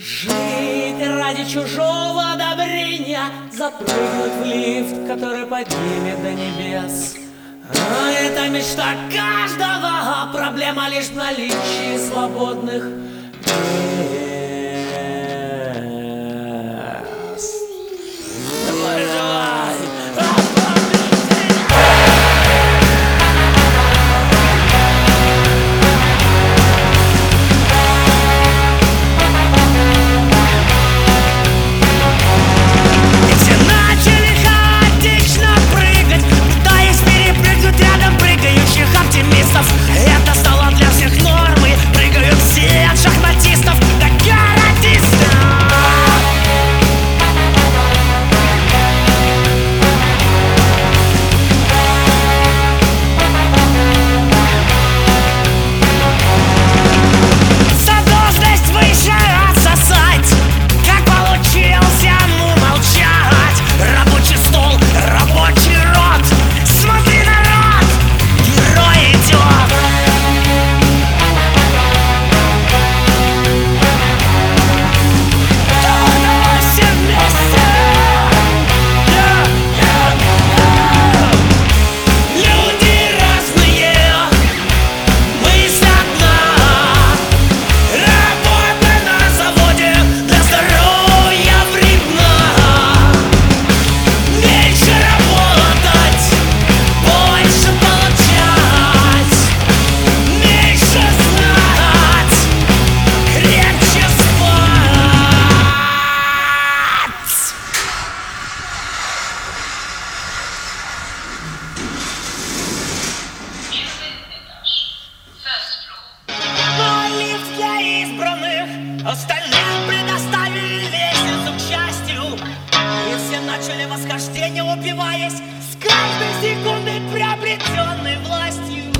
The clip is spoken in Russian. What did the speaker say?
Жить ради чужого одобрения, запрыгнуть в лифт, который поднимет до небес. А это мечта каждого, проблема лишь в наличии свободных мест. Давай, давай! Это стало для всех нормой. Прыгают все от шахматистов до каратистов. Задолженность выше отсосать. Как получился, ну молчать. Рабочий стол, рабочий рот. Смотри, народ, герой идет. Давай все вместе. Люди разные, мысли одна. Работа на заводе для здоровья вредна. Меньше работать, больше получать. Меньше знать, крепче спать. Но лифт для избранных, остальным предоставили лестницу к счастью. И все начали восхождение, упиваясь с каждой секундой приобретенной властью.